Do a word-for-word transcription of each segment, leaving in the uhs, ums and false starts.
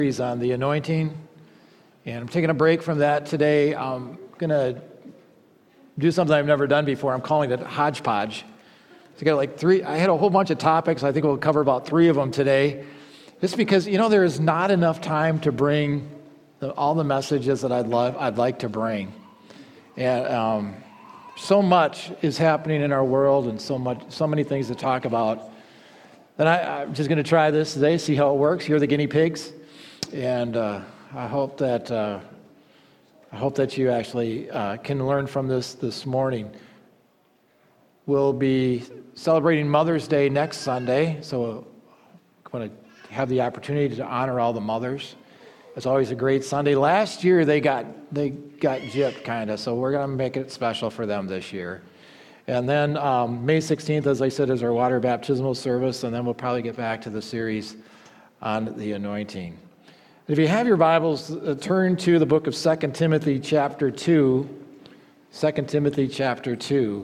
series on the anointing, and I'm taking a break from that today. I'm going to do something I've never done before. I'm calling it hodgepodge. So I got like three, I had a whole bunch of topics. I think we'll cover about three of them today. Just because, you know, there is not enough time to bring the, all the messages that I'd love, I'd like to bring. And um, so much is happening in our world and so much, so many things to talk about. And I, I'm just going to try this today, see how it works. You're the guinea pigs. And uh, I hope that uh, I hope that you actually uh, can learn from this this morning. We'll be celebrating Mother's Day next Sunday, so I'm going to have the opportunity to honor all the mothers. It's always a great Sunday. Last year they got they got gypped kind of, so we're going to make it special for them this year. And then um, May sixteenth, as I said, is our water baptismal service, and then we'll probably get back to the series on the anointing. If you have your Bibles, uh, turn to the book of Second Timothy chapter two. Second Timothy chapter two.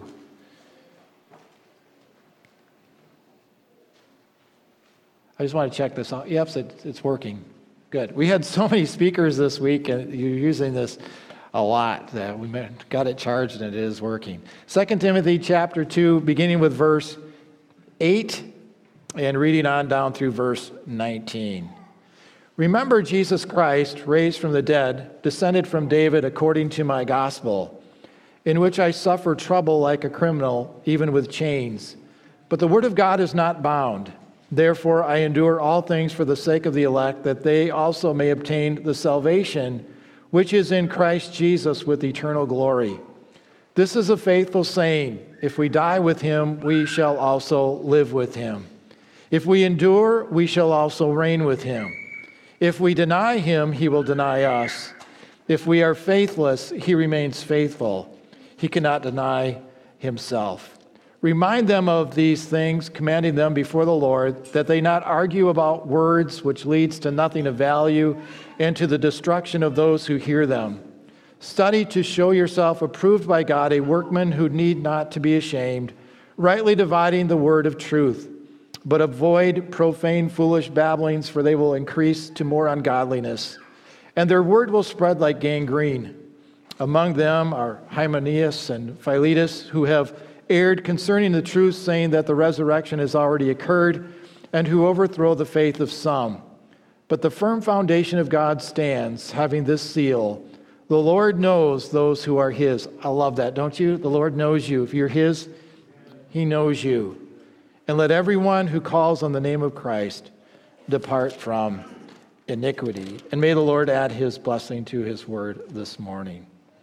I just want to check this out. Yep, it's, it's working. Good. We had so many speakers this week, and you're using this a lot that we got it charged, and it is working. Second Timothy chapter two, beginning with verse eight and reading on down through verse nineteen. Remember Jesus Christ, raised from the dead, descended from David according to my gospel, in which I suffer trouble like a criminal, even with chains. But the word of God is not bound. Therefore I endure all things for the sake of the elect, that they also may obtain the salvation which is in Christ Jesus with eternal glory. This is a faithful saying. If we die with him, we shall also live with him. If we endure, we shall also reign with him. If we deny him, he will deny us. If we are faithless, he remains faithful. He cannot deny himself. Remind them of these things, commanding them before the Lord, that they not argue about words, which leads to nothing of value and to the destruction of those who hear them. Study to show yourself approved by God, a workman who need not to be ashamed, rightly dividing the word of truth. But avoid profane, foolish babblings, for they will increase to more ungodliness. And their word will spread like gangrene. Among them are Hymenaeus and Philetus, who have erred concerning the truth, saying that the resurrection has already occurred, and who overthrow the faith of some. But the firm foundation of God stands, having this seal: the Lord knows those who are his. I love that, don't you? The Lord knows you. If you're his, he knows you. And let everyone who calls on the name of Christ depart from iniquity. And may the Lord add his blessing to his word this morning.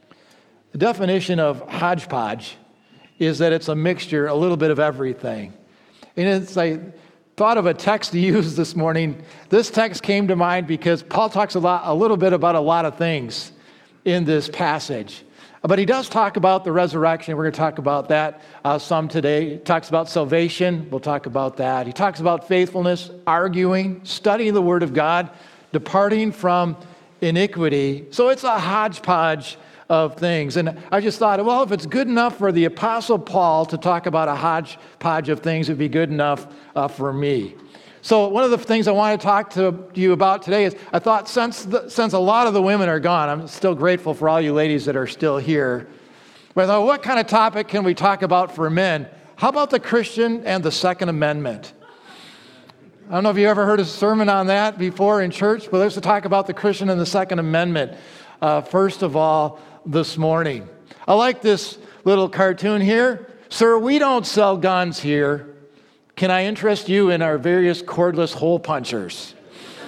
The definition of hodgepodge is that it's a mixture, a little bit of everything. And it's I thought of a text to use this morning. This text came to mind because Paul talks a lot, a little bit about a lot of things in this passage. But he does talk about the resurrection. We're going to talk about that uh, some today. He talks about salvation. We'll talk about that. He talks about faithfulness, arguing, studying the Word of God, departing from iniquity. So it's a hodgepodge of things. And I just thought, well, if it's good enough for the Apostle Paul to talk about a hodgepodge of things, it'd be good enough uh, for me. So one of the things I want to talk to you about today is, I thought since the, since a lot of the women are gone, I'm still grateful for all you ladies that are still here. But I thought, what kind of topic can we talk about for men? How about the Christian and the Second Amendment? I don't know if you ever heard a sermon on that before in church, but let's talk about the Christian and the Second Amendment. Uh, first of all, this morning. I like this little cartoon here. Sir, we don't sell guns here. Can I interest you in our various cordless hole punchers?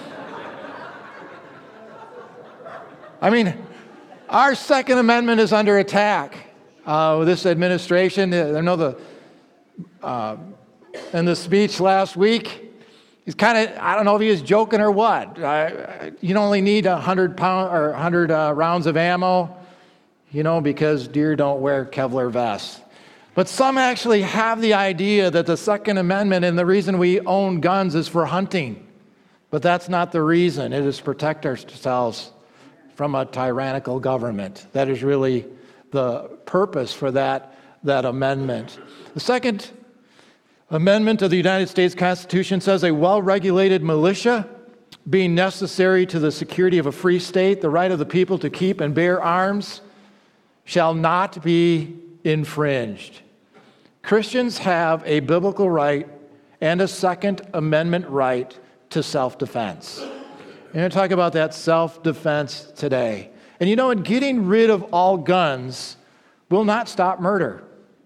I mean, our Second Amendment is under attack. Uh, with this administration, I know the uh, in the speech last week, he's kind of, I don't know if he was joking or what. Uh, you only need a hundred pound or a hundred uh, rounds of ammo, you know, because deer don't wear Kevlar vests. But some actually have the idea that the Second Amendment and the reason we own guns is for hunting. But that's not the reason. It is to protect ourselves from a tyrannical government. That is really the purpose for that, that amendment. The Second Amendment of the United States Constitution says a well-regulated militia being necessary to the security of a free state, the right of the people to keep and bear arms shall not be infringed. Christians have a biblical right and a Second Amendment right to self-defense. I'm going to talk about that self-defense today. And you know, in getting rid of all guns will not stop murder.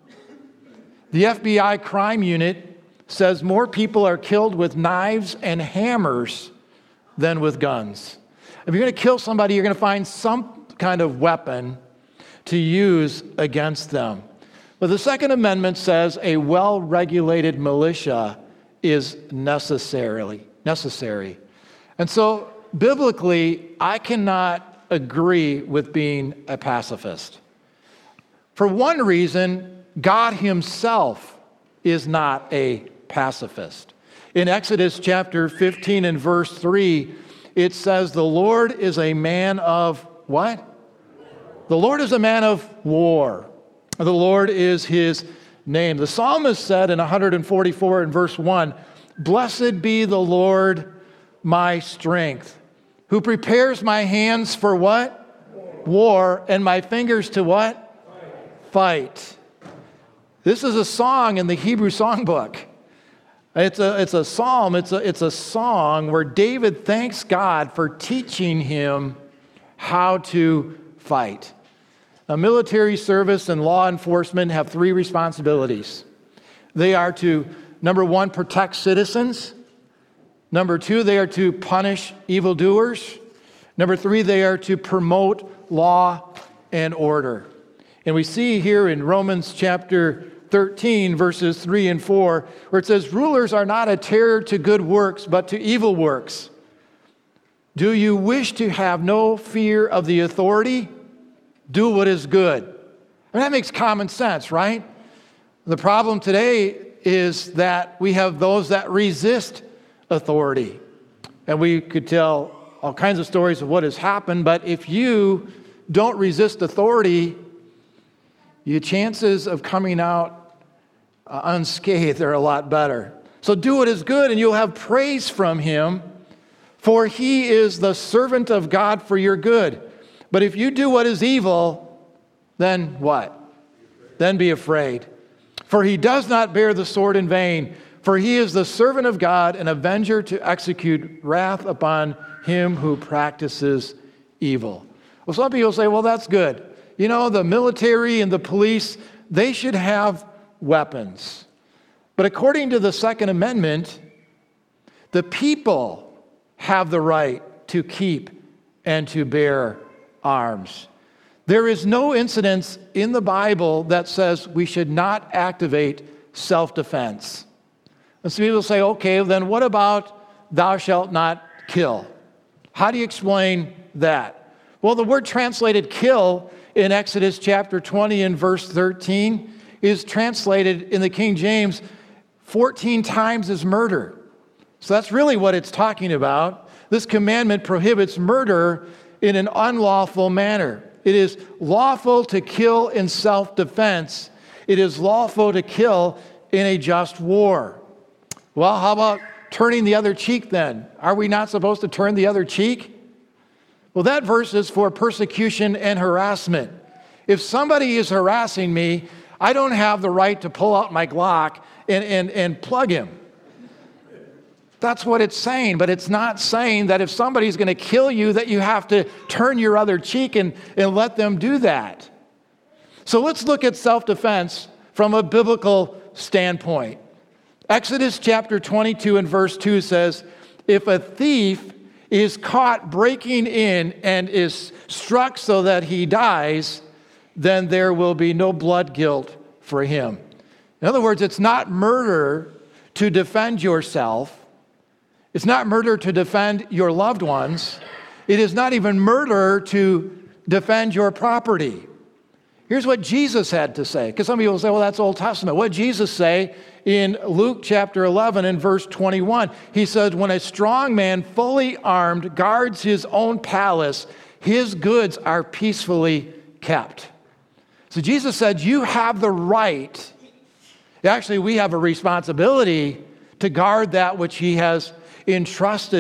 The F B I crime unit says more people are killed with knives and hammers than with guns. If you're going to kill somebody, you're going to find some kind of weapon to use against them. But the Second Amendment says a well-regulated militia is necessarily necessary. And so, biblically, I cannot agree with being a pacifist. For one reason, God himself is not a pacifist. In Exodus chapter fifteen and verse three, it says, the Lord is a man of what? The Lord is a man of war. The Lord is his name. The psalmist said in one forty-four and verse one, blessed be the Lord, my strength, who prepares my hands for what? War, and my fingers to what? Fight. Fight. This is a song in the Hebrew songbook. It's a, it's a psalm, it's a, it's a song where David thanks God for teaching him how to fight. Now, military service and law enforcement have three responsibilities. They are to, number one, protect citizens. Number two, they are to punish evildoers. Number three, they are to promote law and order. And we see here in Romans chapter thirteen, verses three and four, where it says, rulers are not a terror to good works, but to evil works. Do you wish to have no fear of the authority? Do what is good. I mean, that makes common sense, right? The problem today is that we have those that resist authority. And we could tell all kinds of stories of what has happened, but if you don't resist authority, your chances of coming out uh, unscathed are a lot better. So do what is good, and you'll have praise from him, for he is the servant of God for your good. But if you do what is evil, then what? Then be afraid. For he does not bear the sword in vain, for he is the servant of God, an avenger to execute wrath upon him who practices evil. Well, some people say, well, that's good. You know, the military and the police, they should have weapons. But according to the Second Amendment, the people have the right to keep and to bear arms. There is no incidence in the Bible that says we should not activate self-defense. And some people say, okay, then what about thou shalt not kill? How do you explain that? Well, the word translated kill in Exodus chapter twenty and verse thirteen is translated in the King James fourteen times as murder. So that's really what it's talking about. This commandment prohibits murder in an unlawful manner. It is lawful to kill in self-defense. It is lawful to kill in a just war. Well, how about turning the other cheek then? Are we not supposed to turn the other cheek? Well, that verse is for persecution and harassment. If somebody is harassing me, I don't have the right to pull out my Glock and, and, and plug him. That's what it's saying, but it's not saying that if somebody's going to kill you that you have to turn your other cheek and, and let them do that. So let's look at self-defense from a biblical standpoint. Exodus chapter twenty-two and verse two says, if a thief is caught breaking in and is struck so that he dies, then there will be no blood guilt for him. In other words, it's not murder to defend yourself. It's not murder to defend your loved ones. It is not even murder to defend your property. Here's what Jesus had to say, because some people say, well, that's Old Testament. What did Jesus say in Luke chapter eleven and verse twenty-one? He said, when a strong man fully armed guards his own palace, his goods are peacefully kept. So Jesus said, you have the right. Actually, we have a responsibility to guard that which he has entrusted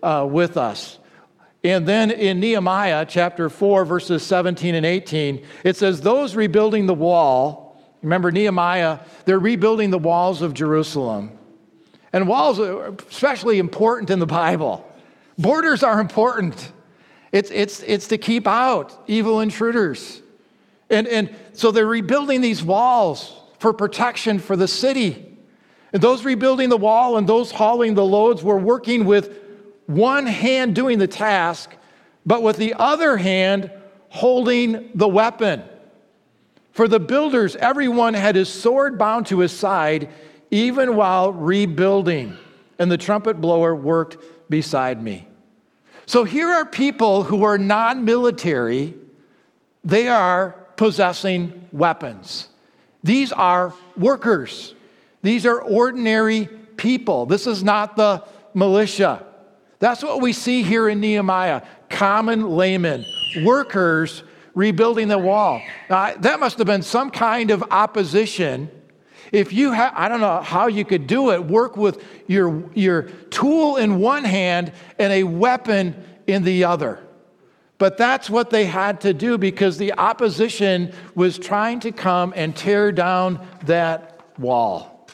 uh, with us. And then in Nehemiah chapter four, verses seventeen and eighteen, it says, those rebuilding the wall, remember Nehemiah, they're rebuilding the walls of Jerusalem. And walls are especially important in the Bible. Borders are important. It's, it's, it's to keep out evil intruders. And, and so they're rebuilding these walls for protection for the city. And those rebuilding the wall and those hauling the loads were working with one hand doing the task, but with the other hand holding the weapon. For the builders, everyone had his sword bound to his side, even while rebuilding, and the trumpet blower worked beside me. So here are people who are non-military. They are possessing weapons. These are workers. These are ordinary people. This is not the militia. That's what we see here in Nehemiah. Common laymen, workers rebuilding the wall. Now, that must have been some kind of opposition. If you have, I don't know how you could do it, work with your, your tool in one hand and a weapon in the other. But that's what they had to do because the opposition was trying to come and tear down that wall.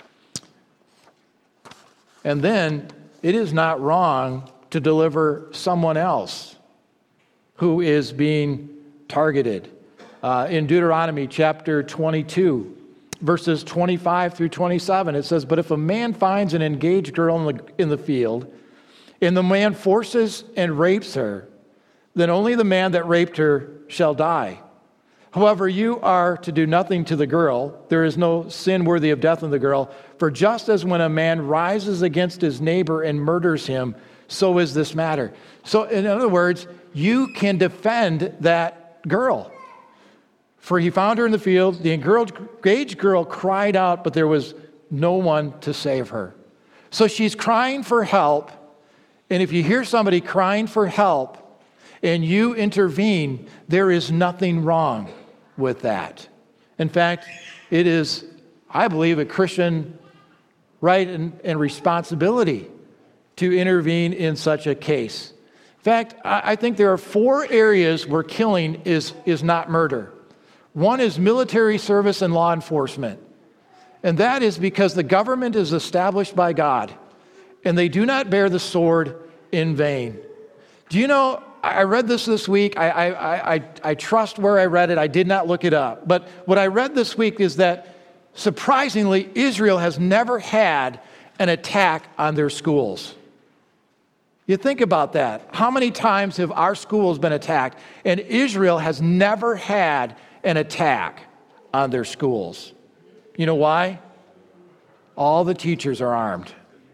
And then it is not wrong to deliver someone else who is being targeted. Uh, in Deuteronomy chapter twenty-two, verses twenty-five through twenty-seven, it says, but if a man finds an engaged girl in the, in the field, and the man forces and rapes her, then only the man that raped her shall die. However, you are to do nothing to the girl. There is no sin worthy of death in the girl. For just as when a man rises against his neighbor and murders him, so is this matter. So in other words, you can defend that girl. For he found her in the field. The engaged girl cried out, but there was no one to save her. So she's crying for help. And if you hear somebody crying for help and you intervene, there is nothing wrong with that. In fact, it is, I believe, a Christian right and, and responsibility to intervene in such a case. In fact, I, I think there are four areas where killing is, is not murder. One is military service and law enforcement. And that is because the government is established by God, and they do not bear the sword in vain. Do you know, I read this this week. I, I, I, I trust where I read it. I did not look it up. But what I read this week is that, surprisingly, Israel has never had an attack on their schools. You think about that. How many times have our schools been attacked? And Israel has never had an attack on their schools. You know why? All the teachers are armed.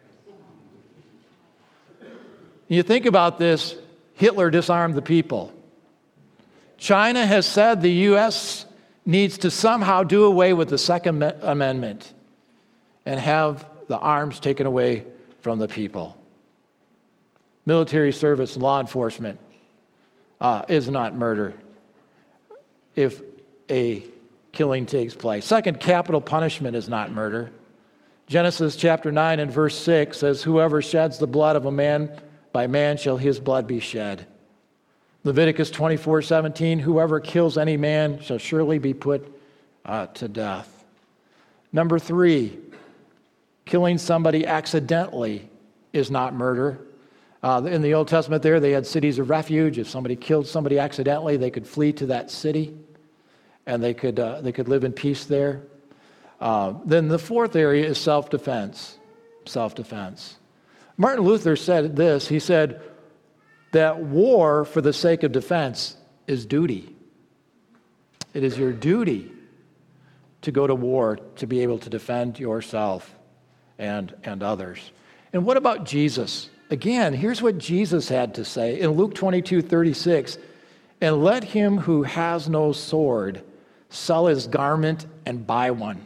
You think about this, Hitler disarmed the people. China has said the U S needs to somehow do away with the Second Amendment and have the arms taken away from the people. Military service and law enforcement uh, is not murder if a killing takes place. Second, capital punishment is not murder. Genesis chapter nine and verse six says, whoever sheds the blood of a man, by man shall his blood be shed. Leviticus twenty-four seventeen, whoever kills any man shall surely be put uh, to death. Number three, killing somebody accidentally is not murder. Uh, in the Old Testament there, they had cities of refuge. If somebody killed somebody accidentally, they could flee to that city, and they could, uh, they could live in peace there. Uh, then the fourth area is self-defense. Self-defense. Martin Luther said this. He said that war for the sake of defense is duty. It is your duty to go to war to be able to defend yourself and, and others. And what about Jesus? Again, here's what Jesus had to say in Luke twenty-two thirty-six. And let him who has no sword sell his garment and buy one.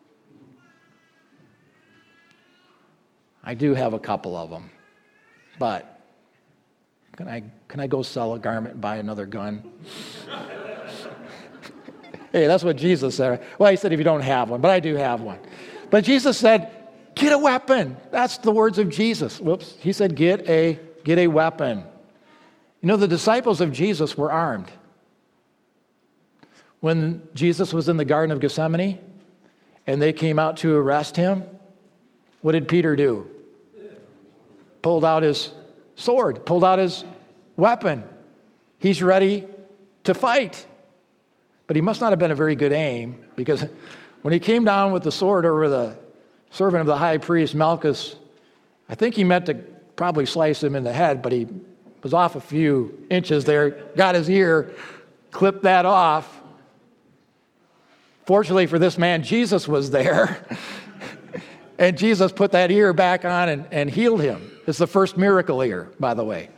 I do have a couple of them, but can I can I go sell a garment and buy another gun? Hey, that's what Jesus said. Well, he said if you don't have one, but I do have one. But Jesus said, get a weapon. That's the words of Jesus. Whoops. He said, get a get a weapon. You know, the disciples of Jesus were armed. When Jesus was in the Garden of Gethsemane and they came out to arrest him, what did Peter do? Pulled out his sword, pulled out his weapon. He's ready to fight. But he must not have been a very good aim, because when he came down with the sword over the servant of the high priest, Malchus, I think he meant to probably slice him in the head, but he was off a few inches there, got his ear, clipped that off. Fortunately for this man, Jesus was there. And Jesus put that ear back on and, and healed him. It's the first miracle ear, by the way.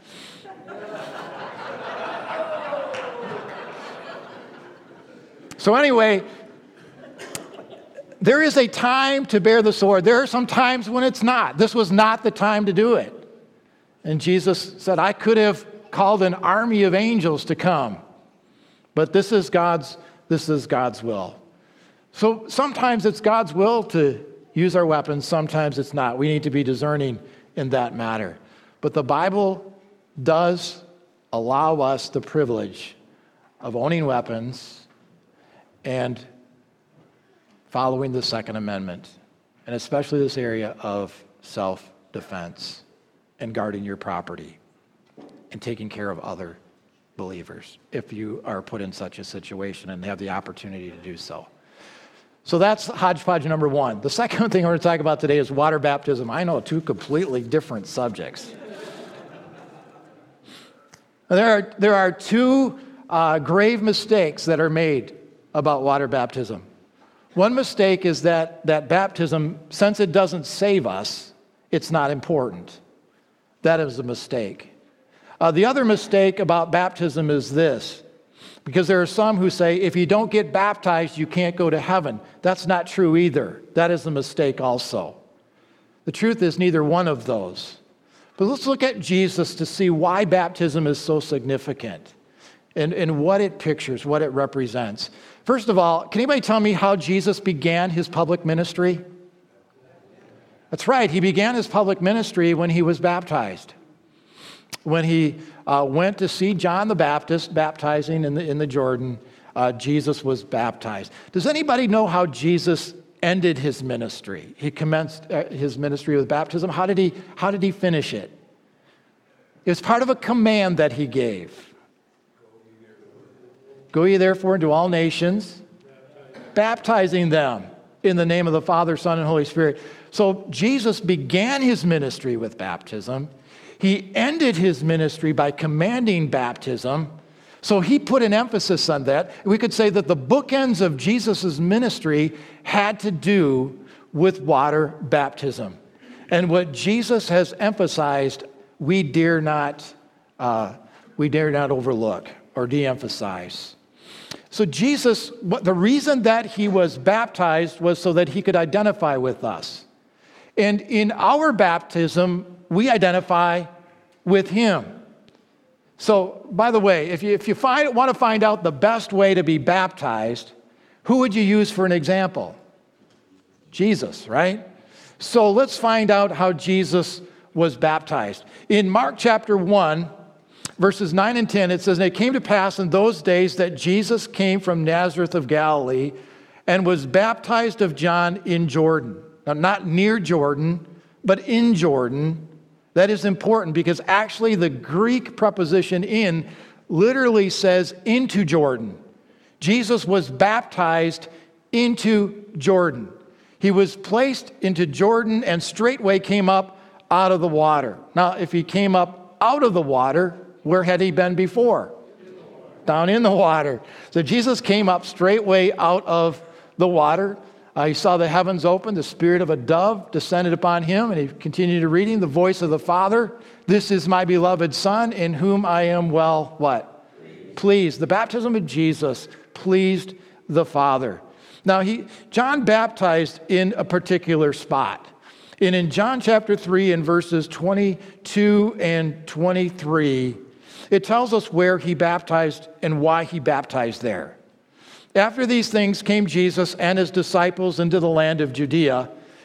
So anyway, there is a time to bear the sword. There are some times when it's not. This was not the time to do it. And Jesus said, I could have called an army of angels to come, but this is God's, this is God's will. So sometimes it's God's will to use our weapons, sometimes it's not. We need to be discerning in that matter. But the Bible does allow us the privilege of owning weapons and following the Second Amendment, and especially this area of self-defense and guarding your property and taking care of other believers if you are put in such a situation and have the opportunity to do so. So that's hodgepodge number one. The second thing I want to talk about today is water baptism. I know, two completely different subjects. There are, there are two uh, grave mistakes that are made about water baptism. One mistake is that, that baptism, since it doesn't save us, it's not important. That is a mistake. Uh, the other mistake about baptism is this, because there are some who say, if you don't get baptized, you can't go to heaven. That's not true either. That is a mistake also. The truth is neither one of those. But let's look at Jesus to see why baptism is so significant and, and what it pictures, what it represents. First of all, can anybody tell me how Jesus began his public ministry? That's right. He began his public ministry when he was baptized. When he uh, went to see John the Baptist baptizing in the, in the Jordan, uh, Jesus was baptized. Does anybody know how Jesus ended his ministry? He commenced uh, his ministry with baptism. How did he, how did he finish it? It was part of a command that he gave. Go ye therefore into all nations, baptizing them in the name of the Father, Son, and Holy Spirit. So Jesus began his ministry with baptism. He ended his ministry by commanding baptism. So he put an emphasis on that. We could say that the bookends of Jesus' ministry had to do with water baptism. And what Jesus has emphasized, we dare not, uh, we dare not overlook or de-emphasize. So Jesus, what, the reason that he was baptized was so that he could identify with us. And in our baptism, we identify with him. So, by the way, if you, if you find, want to find out the best way to be baptized, who would you use for an example? Jesus, right? So let's find out how Jesus was baptized. In Mark chapter one, verses nine and ten, it says, and it came to pass in those days that Jesus came from Nazareth of Galilee and was baptized of John in Jordan. Now, not near Jordan, but in Jordan. That is important because actually the Greek preposition in literally says into Jordan. Jesus was baptized into Jordan. He was placed into Jordan and straightway came up out of the water. Now, if he came up out of the water, where had he been before? Down in the water. So Jesus came up straightway out of the water. Uh, he saw the heavens open, the spirit of a dove descended upon him, and he continued reading, the voice of the Father, this is my beloved Son, in whom I am well, what? Pleased. Pleased. The baptism of Jesus pleased the Father. Now, he, John baptized in a particular spot. And in John chapter three, in verses twenty-two and twenty-three, it tells us where he baptized and why he baptized there. After these things came Jesus and his disciples into the land of Judea,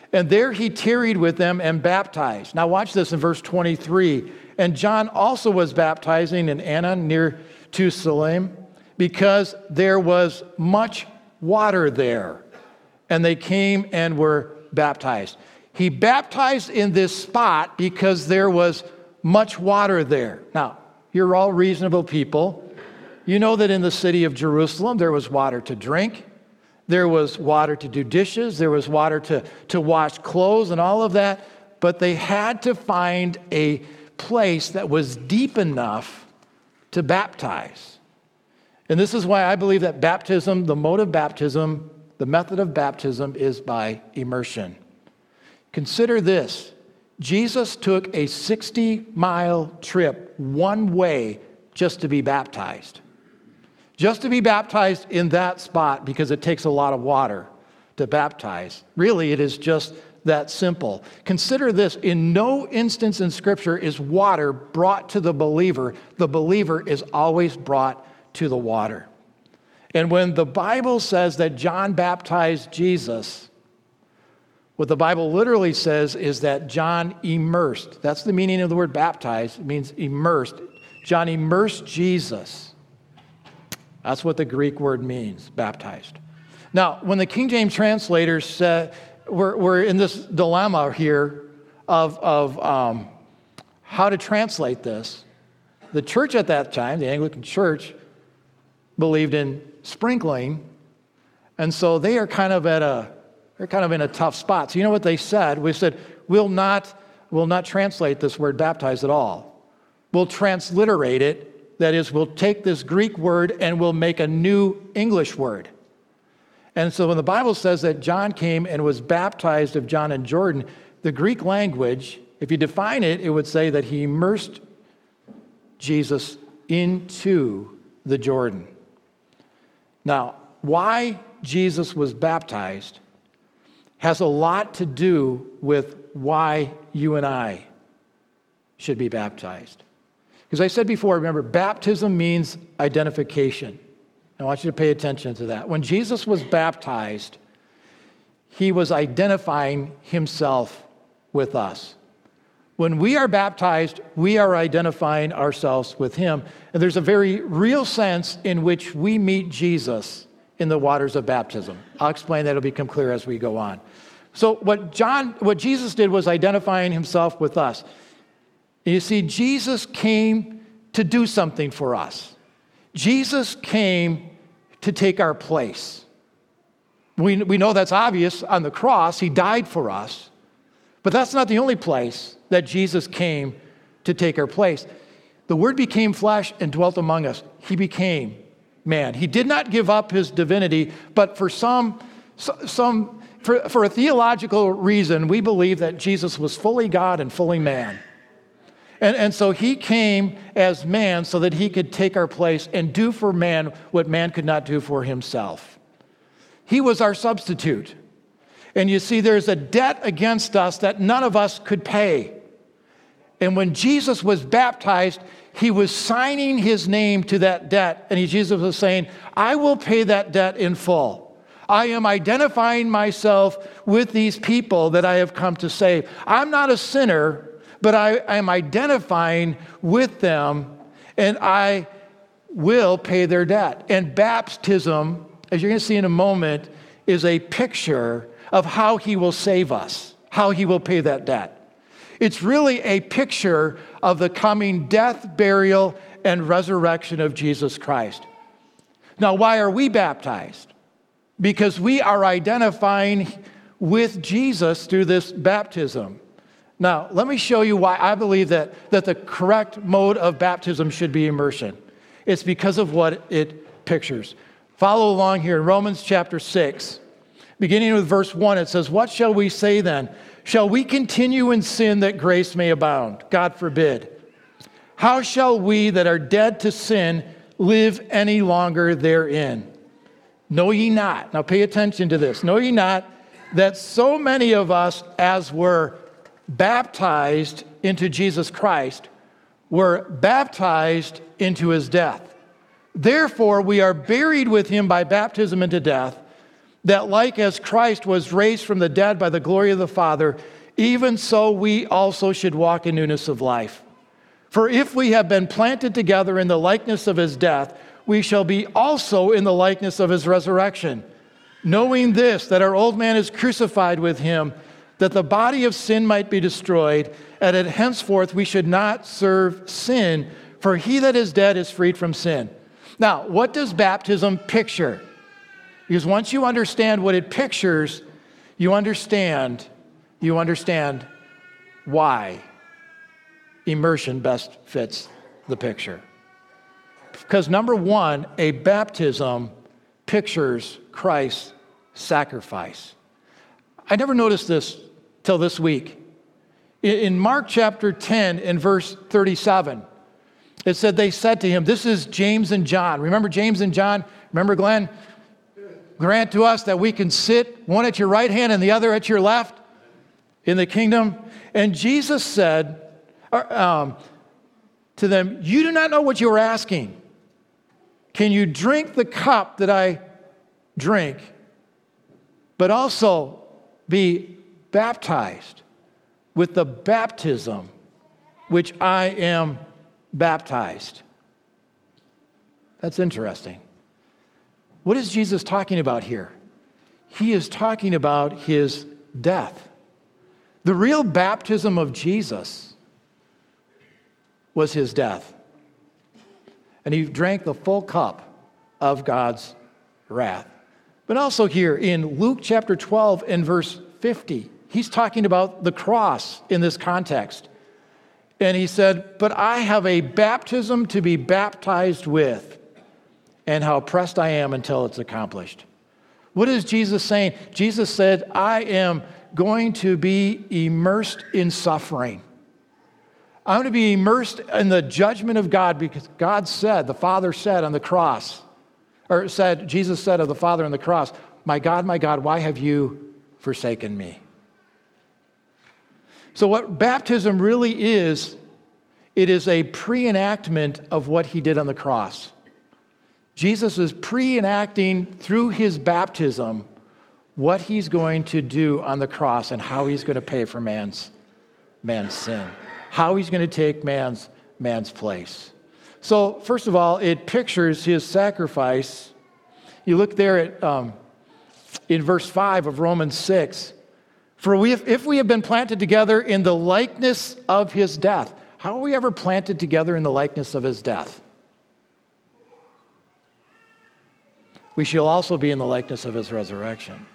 And there he tarried with them and baptized. Now watch this in verse twenty-three. And John also was baptizing in Aenon near to Salim, because there was much water there. And they came and were baptized. He baptized in this spot because there was much water there. Now, you're all reasonable people. You know that in the city of Jerusalem, there was water to drink. There was water to do dishes. There was water to, to wash clothes and all of that. But they had to find a place that was deep enough to baptize. And this is why I believe that baptism, the mode of baptism, the method of baptism is by immersion. Consider this. Jesus took a sixty-mile trip one way just to be baptized. Just to be baptized in that spot, because it takes a lot of water to baptize. Really, it is just that simple. Consider this. In no instance in Scripture is water brought to the believer. The believer is always brought to the water. And when the Bible says that John baptized Jesus, what the Bible literally says is that John immersed. That's the meaning of the word baptized. It means immersed. John immersed Jesus. That's what the Greek word means, baptized. Now, when the King James translators said, we're, we're in this dilemma here of, of um, how to translate this. The church at that time, the Anglican church, believed in sprinkling, and so they are kind of at a they're kind of in a tough spot. So you know what they said? We said we'll not we'll not translate this word baptized at all. We'll transliterate it. That is, we'll take this Greek word and we'll make a new English word. And so when the Bible says that John came and was baptized of John and Jordan, the Greek language, if you define it, it would say that he immersed Jesus into the Jordan. Now, why Jesus was baptized has a lot to do with why you and I should be baptized. Because I said before, remember, baptism means identification. I want you to pay attention to that. When Jesus was baptized, he was identifying himself with us. When we are baptized, we are identifying ourselves with him. And there's a very real sense in which we meet Jesus in the waters of baptism. I'll explain that. It'll become clear as we go on. So what John, what Jesus did was identifying himself with us. You see, Jesus came to do something for us. Jesus came to take our place. We, we know that's obvious on the cross. He died for us. But that's not the only place that Jesus came to take our place. The Word became flesh and dwelt among us. He became man. He did not give up his divinity, but for some, some for, for a theological reason, we believe that Jesus was fully God and fully man. And, and so he came as man so that he could take our place and do for man what man could not do for himself. He was our substitute. And you see, there's a debt against us that none of us could pay. And when Jesus was baptized, he was signing his name to that debt. And he, Jesus was saying, I will pay that debt in full. I am identifying myself with these people that I have come to save. I'm not a sinner, but I, I am identifying with them, and I will pay their debt. And baptism, as you're going to see in a moment, is a picture of how he will save us, how he will pay that debt. It's really a picture of the coming death, burial, and resurrection of Jesus Christ. Now, why are we baptized? Because we are identifying with Jesus through this baptism. Now, let me show you why I believe that, that the correct mode of baptism should be immersion. It's because of what it pictures. Follow along here in Romans chapter six. Beginning with verse one, it says, what shall we say then? Shall we continue in sin that grace may abound? God forbid. How shall we that are dead to sin live any longer therein? Know ye not, now pay attention to this, know ye not that so many of us as were baptized into Jesus Christ were baptized into his death. Therefore, we are buried with him by baptism into death, that like as Christ was raised from the dead by the glory of the Father, even so we also should walk in newness of life. For if we have been planted together in the likeness of his death, we shall be also in the likeness of his resurrection. Knowing this, that our old man is crucified with him, that the body of sin might be destroyed, and that henceforth we should not serve sin, for he that is dead is freed from sin. Now, what does baptism picture? Because once you understand what it pictures, you understand, you understand why immersion best fits the picture. Because number one, a baptism pictures Christ's sacrifice. I never noticed this till this week. In Mark chapter ten and verse thirty-seven, it said, they said to him, this is James and John. Remember James and John? Remember, Glenn? Grant to us that we can sit one at your right hand and the other at your left in the kingdom. And Jesus said um, to them, you do not know what you are asking. Can you drink the cup that I drink, but also be baptized with the baptism which I am baptized? That's interesting. What is Jesus talking about here? He is talking about his death. The real baptism of Jesus was his death. And he drank the full cup of God's wrath. But also here in Luke chapter twelve and verse fifty, he's talking about the cross in this context. And he said, but I have a baptism to be baptized with, and how pressed I am until it's accomplished. What is Jesus saying? Jesus said, I am going to be immersed in suffering. I'm going to be immersed in the judgment of God, because God said, the Father said on the cross, or said, Jesus said of the Father on the cross, my God, my God, why have you forsaken me? So what baptism really is, it is a pre-enactment of what he did on the cross. Jesus is pre-enacting through his baptism what he's going to do on the cross and how he's going to pay for man's, man's sin, how he's going to take man's, man's place. So first of all, it pictures his sacrifice. You look there at um, in verse five of Romans six. For we, if, if we have been planted together in the likeness of his death, how are we ever planted together in the likeness of his death? We shall also be in the likeness of his resurrection.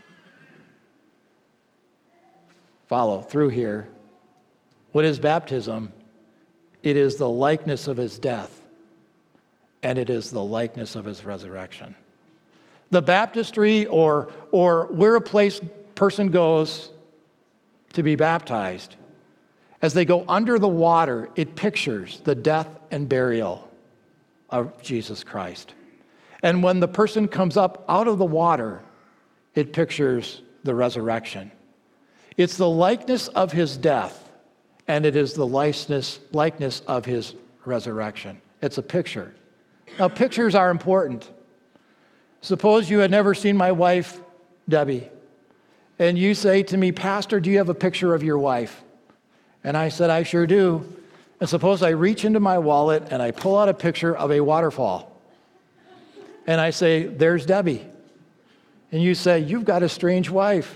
Follow through here. What is baptism? It is the likeness of his death, and it is the likeness of his resurrection. The baptistry, or, or where a place person goes to be baptized, as they go under the water, it pictures the death and burial of Jesus Christ. And when the person comes up out of the water, it pictures the resurrection. It's the likeness of his death, and it is the likeness, likeness of his resurrection. It's a picture. Now, pictures are important. Suppose you had never seen my wife, Debbie, and you say to me, Pastor, do you have a picture of your wife? And I said, I sure do. And suppose I reach into my wallet and I pull out a picture of a waterfall. And I say, there's Debbie. And you say, you've got a strange wife.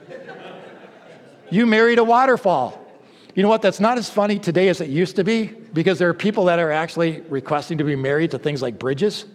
You married a waterfall. You know what? That's not as funny today as it used to be, because there are people that are actually requesting to be married to things like bridges.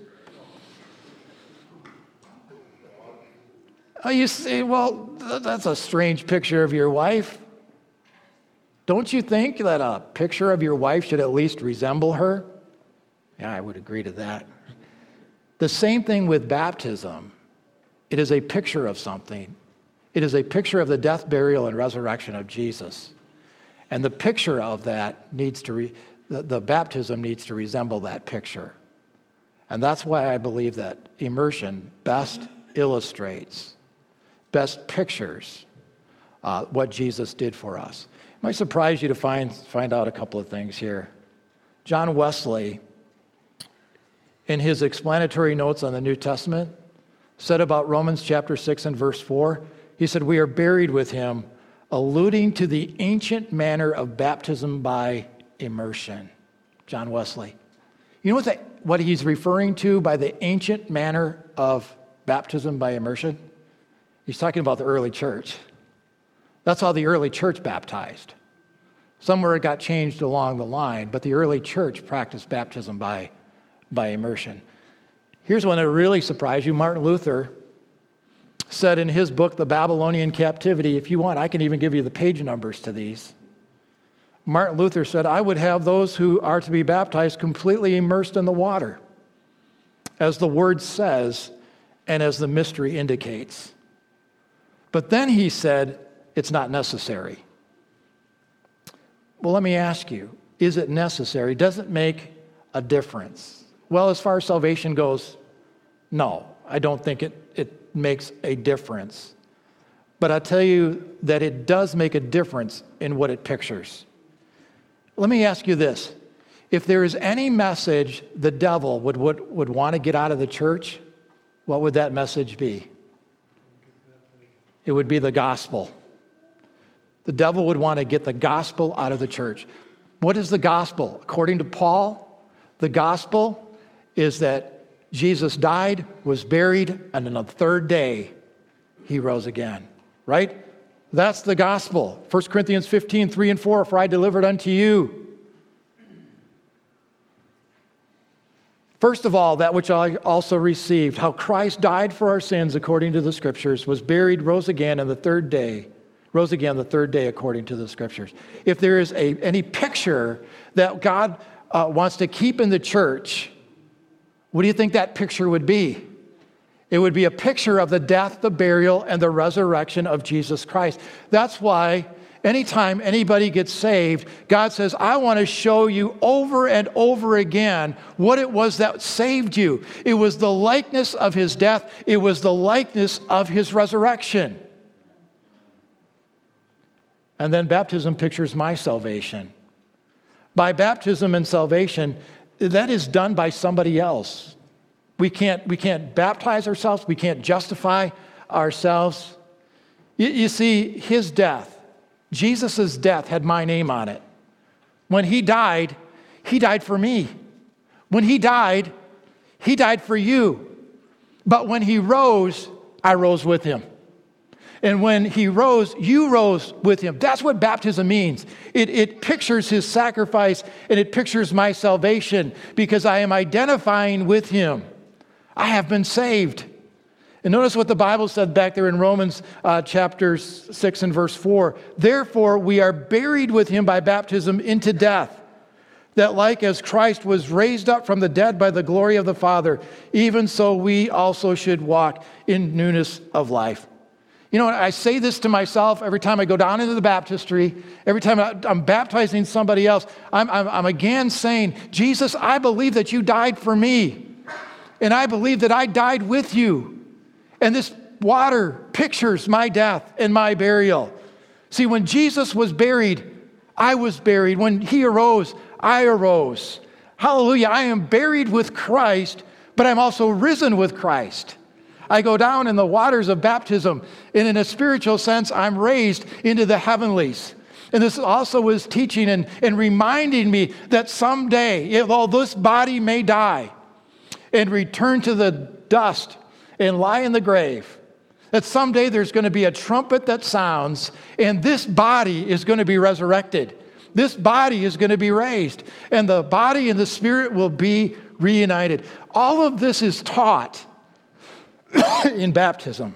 Oh, you say, well, that's a strange picture of your wife. Don't you think that a picture of your wife should at least resemble her? Yeah, I would agree to that. The same thing with baptism. It is a picture of something. It is a picture of the death, burial, and resurrection of Jesus. And the picture of that needs to, re, the, the baptism needs to resemble that picture. And that's why I believe that immersion best illustrates, best pictures uh, what Jesus did for us. It might surprise you to find, find out a couple of things here. John Wesley, in his explanatory notes on the New Testament, said about Romans chapter six and verse four? He said, we are buried with him, alluding to the ancient manner of baptism by immersion. John Wesley. You know what, the, what he's referring to by the ancient manner of baptism by immersion? He's talking about the early church. That's how the early church baptized. Somewhere it got changed along the line, but the early church practiced baptism by, by immersion. Here's one that really surprised you. Martin Luther said in his book, The Babylonian Captivity, if you want, I can even give you the page numbers to these. Martin Luther said, I would have those who are to be baptized completely immersed in the water, as the word says and as the mystery indicates. But then he said, it's not necessary. Well, let me ask you, is it necessary? Does it make a difference? Well, as far as salvation goes, no, I don't think it, it makes a difference. But I tell you that it does make a difference in what it pictures. Let me ask you this. If there is any message the devil would, would, would want to get out of the church, what would that message be? It would be the gospel. The devil would want to get the gospel out of the church. What is the gospel? According to Paul, the gospel is that Jesus died, was buried, and on the third day, he rose again. Right? That's the gospel. First Corinthians fifteen, three and four, for I delivered unto you. First of all, that which I also received, how Christ died for our sins according to the Scriptures, was buried, rose again on the third day, rose again the third day according to the Scriptures. If there is a, any picture that God uh, wants to keep in the church, what do you think that picture would be? It would be a picture of the death, the burial, and the resurrection of Jesus Christ. That's why anytime anybody gets saved, God says, I want to show you over and over again what it was that saved you. It was the likeness of his death. It was the likeness of his resurrection. And then baptism pictures my salvation. By baptism and salvation, that is done by somebody else. We can't, we can't baptize ourselves. We can't justify ourselves. You, you see, his death, Jesus' death had my name on it. When he died, he died for me. When he died, he died for you. But when he rose, I rose with him. And when he rose, you rose with him. That's what baptism means. It, it pictures his sacrifice, and it pictures my salvation because I am identifying with him. I have been saved. And notice what the Bible said back there in Romans uh, chapter six and verse four. Therefore, we are buried with him by baptism into death, that like as Christ was raised up from the dead by the glory of the Father, even so we also should walk in newness of life. You know, I say this to myself every time I go down into the baptistry, every time I'm baptizing somebody else, I'm, I'm, I'm again saying, Jesus, I believe that you died for me. And I believe that I died with you. And this water pictures my death and my burial. See, when Jesus was buried, I was buried. When he arose, I arose. Hallelujah. I am buried with Christ, but I'm also risen with Christ. I go down in the waters of baptism, and in a spiritual sense, I'm raised into the heavenlies. And this also is teaching and, and reminding me that someday, although this body may die and return to the dust and lie in the grave, that someday there's going to be a trumpet that sounds, and this body is going to be resurrected. This body is going to be raised, and the body and the spirit will be reunited. All of this is taught in baptism.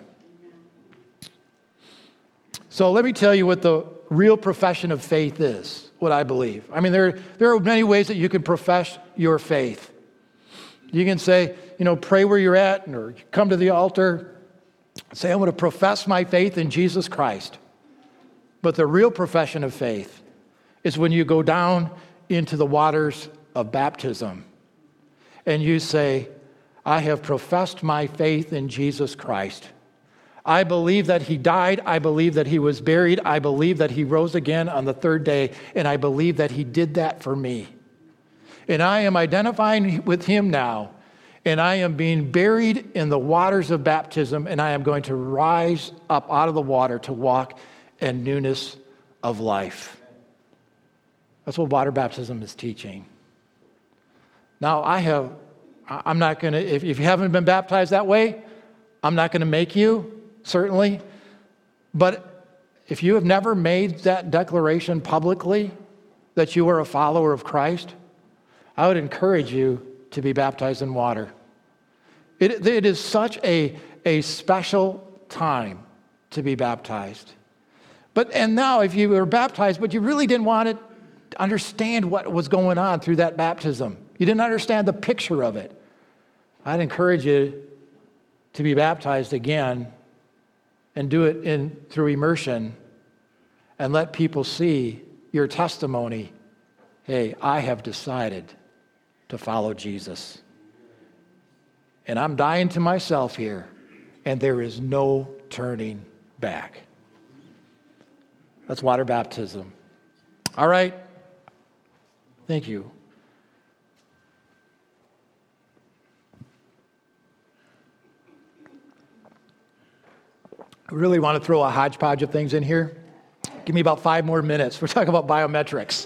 So let me tell you what the real profession of faith is, what I believe. I mean, there, there are many ways that you can profess your faith. You can say, you know, pray where you're at, or come to the altar, say, I'm going to profess my faith in Jesus Christ. But the real profession of faith is when you go down into the waters of baptism and you say, I have professed my faith in Jesus Christ. I believe that he died. I believe that he was buried. I believe that he rose again on the third day. And I believe that he did that for me. And I am identifying with him now. and I am being buried in the waters of baptism, and I am going to rise up out of the water to walk in newness of life. That's what water baptism is teaching. Now, I have, I'm not going to, if, if you haven't been baptized that way, I'm not going to make you, certainly. But if you have never made that declaration publicly, that you are a follower of Christ, I would encourage you to be baptized in water. It, it is such a, a special time to be baptized. But, and now if you were baptized, but you really didn't want to understand what was going on through that baptism, you didn't understand the picture of it, I'd encourage you to be baptized again and do it in through immersion and let people see your testimony. Hey, I have decided to follow Jesus. And I'm dying to myself here, and there is no turning back. That's water baptism. All right. Thank you. I really want to throw a hodgepodge of things in here. Give me about five more minutes. We're talking about biometrics.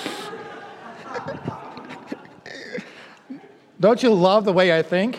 Don't you love the way I think?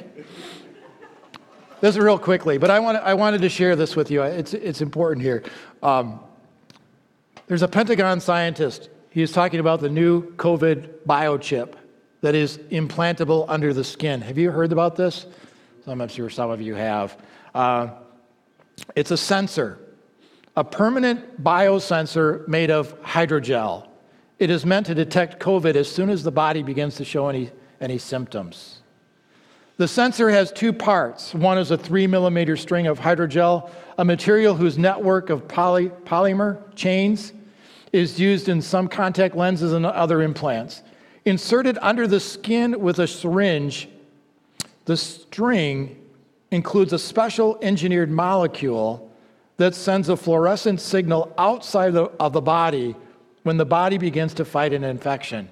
This is real quickly, but I want I wanted to share this with you. It's it's important here. Um, there's a Pentagon scientist. He is talking about the new COVID biochip that is implantable under the skin. Have you heard about this? I'm sure some of you have. Uh, it's a sensor, a permanent biosensor made of hydrogel. It is meant to detect COVID as soon as the body begins to show any, any symptoms. The sensor has two parts. One is a three millimeter string of hydrogel, a material whose network of poly, polymer chains is used in some contact lenses and other implants. Inserted under the skin with a syringe, the string includes a special engineered molecule that sends a fluorescent signal outside the, of the body when the body begins to fight an infection.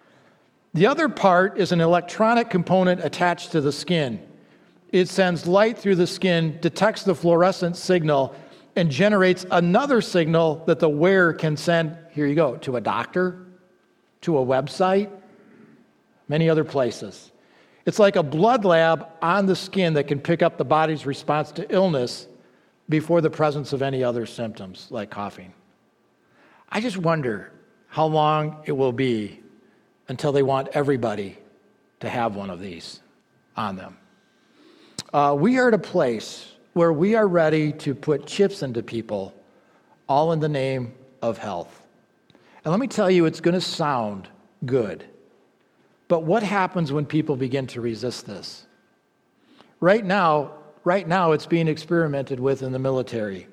The other part is an electronic component attached to the skin. It sends light through the skin, detects the fluorescent signal, and generates another signal that the wearer can send, here you go, to a doctor, to a website, many other places. It's like a blood lab on the skin that can pick up the body's response to illness before the presence of any other symptoms, like coughing. I just wonder how long it will be until they want everybody to have one of these on them. Uh, we are at a place where we are ready to put chips into people, all in the name of health. And let me tell you, it's going to sound good. But what happens when people begin to resist this? Right now, right now it's being experimented with in the military.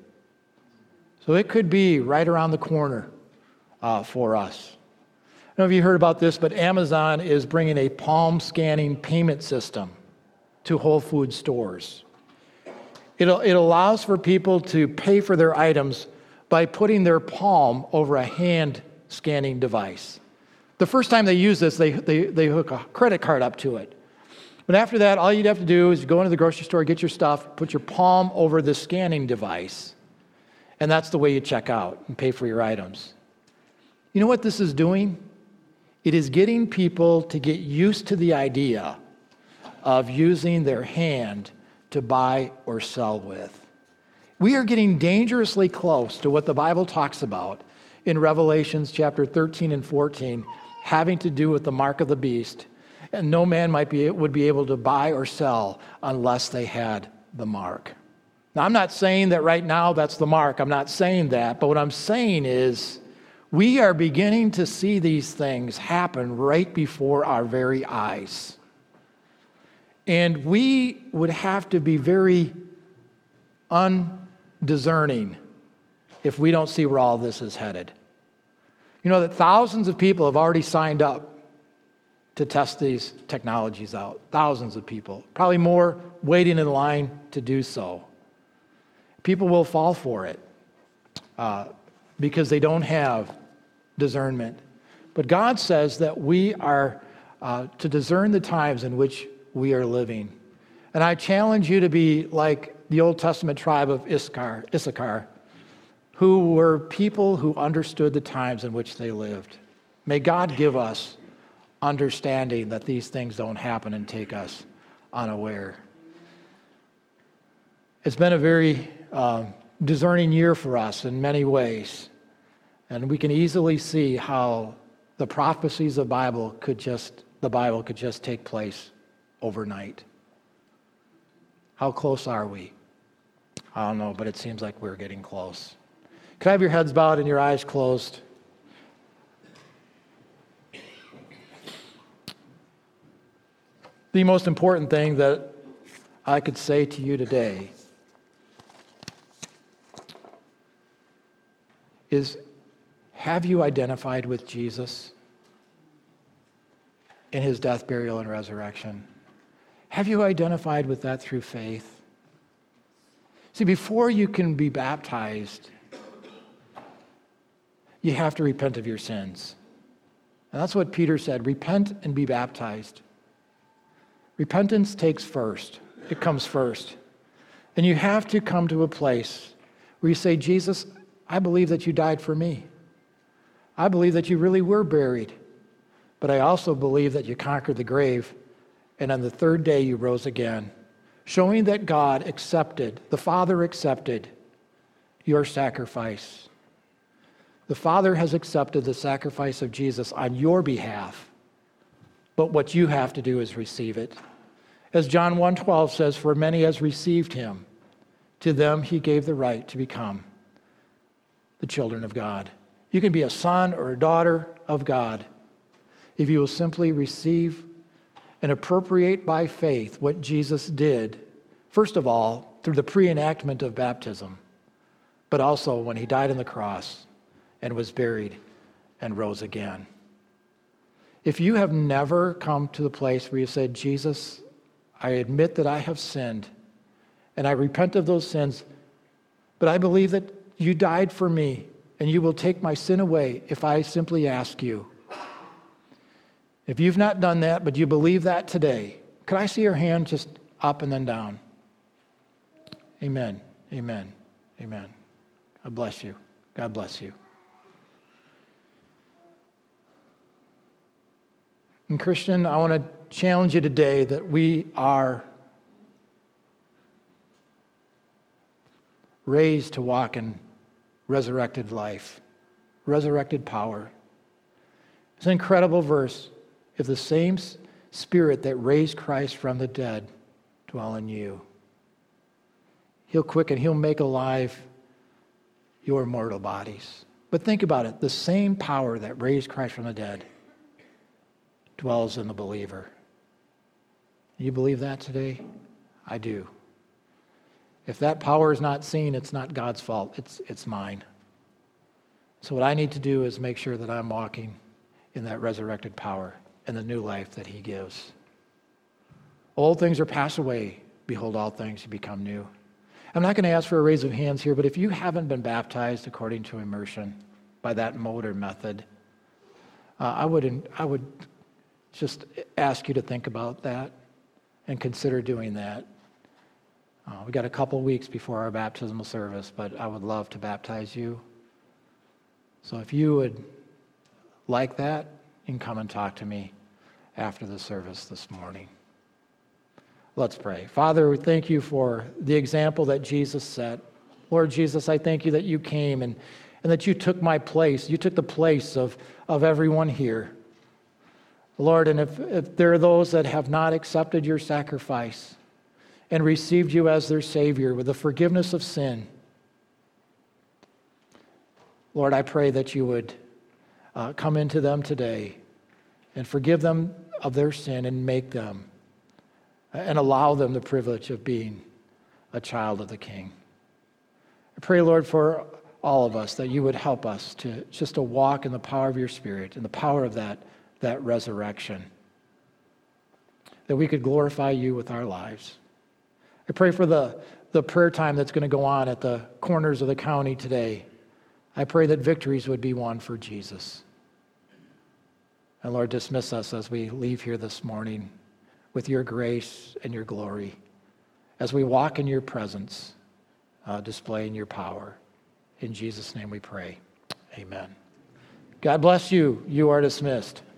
So it could be right around the corner uh, for us. I don't know if you heard about this, but Amazon is bringing a palm scanning payment system to Whole Foods stores. It, it allows for people to pay for their items by putting their palm over a hand scanning device. The first time they use this, they, they, they hook a credit card up to it. But after that, all you'd have to do is go into the grocery store, get your stuff, put your palm over the scanning device, and that's the way you check out and pay for your items. You know what this is doing? It is getting people to get used to the idea of using their hand to buy or sell with. We are getting dangerously close to what the Bible talks about in Revelations chapter thirteen and fourteen, having to do with the mark of the beast, and no man might be would be able to buy or sell unless they had the mark. Now, I'm not saying that right now that's the mark. I'm not saying that. But what I'm saying is we are beginning to see these things happen right before our very eyes. And we would have to be very undiscerning if we don't see where all this is headed. You know that thousands of people have already signed up to test these technologies out. Thousands of people, probably more waiting in line to do so. People will fall for it uh, because they don't have discernment. But God says that we are uh, to discern the times in which we are living. And I challenge you to be like the Old Testament tribe of Issachar, Issachar, who were people who understood the times in which they lived. May God give us understanding that these things don't happen and take us unaware. It's been a very uh, discerning year for us in many ways. And we can easily see how the prophecies of the Bible could just, the Bible could just take place overnight. How close are we? I don't know, but it seems like we're getting close. Could I have your heads bowed and your eyes closed? The most important thing that I could say to you today is, have you identified with Jesus in his death, burial, and resurrection? Have you identified with that through faith? See, before you can be baptized, you have to repent of your sins. And that's what Peter said, repent and be baptized. Repentance takes first. It comes first. And you have to come to a place where you say, Jesus, I believe that you died for me. I believe that you really were buried. But I also believe that you conquered the grave, and on the third day you rose again, showing that God accepted, the Father accepted your sacrifice. The Father has accepted the sacrifice of Jesus on your behalf, but what you have to do is receive it. As John one twelve says, for many has received him, to them he gave the right to become the children of God. You can be a son or a daughter of God if you will simply receive and appropriate by faith what Jesus did, first of all, through the pre-enactment of baptism, but also when he died on the cross and was buried and rose again. If you have never come to the place where you said, Jesus, I admit that I have sinned, and I repent of those sins, but I believe that you died for me, and you will take my sin away if I simply ask you. If you've not done that, but you believe that today, could I see your hand just up and then down? Amen, amen, amen. God bless you. God bless you. And Christian, I want to challenge you today that we are raised to walk in resurrected life, resurrected power. It's an incredible verse. If the same Spirit that raised Christ from the dead dwell in you, he'll quicken, he'll make alive your mortal bodies. But think about it, the same power that raised Christ from the dead dwells in the believer. You believe that today? I do. If that power is not seen, it's not God's fault, it's, it's mine. So what I need to do is make sure that I'm walking in that resurrected power and the new life that he gives. Old things are passed away. Behold, all things have become new. I'm not going to ask for a raise of hands here, but if you haven't been baptized according to immersion by that mode or method, uh, I would I would just ask you to think about that and consider doing that. Uh, we got a couple weeks before our baptismal service, but I would love to baptize you. So if you would like that, you can come and talk to me after the service this morning. Let's pray. Father, we thank you for the example that Jesus set. Lord Jesus, I thank you that you came and, and that you took my place. You took the place of, of everyone here. Lord, and if, if there are those that have not accepted your sacrifice and received you as their Savior with the forgiveness of sin, Lord, I pray that you would Uh, come into them today and forgive them of their sin and make them and allow them the privilege of being a child of the King. I pray, Lord, for all of us that you would help us to just to walk in the power of your Spirit and the power of that, that resurrection, that we could glorify you with our lives. I pray for the, the prayer time that's going to go on at the corners of the county today. I pray that victories would be won for Jesus. And Lord, dismiss us as we leave here this morning with your grace and your glory as we walk in your presence, uh, displaying your power. In Jesus' name we pray. Amen. God bless you. You are dismissed.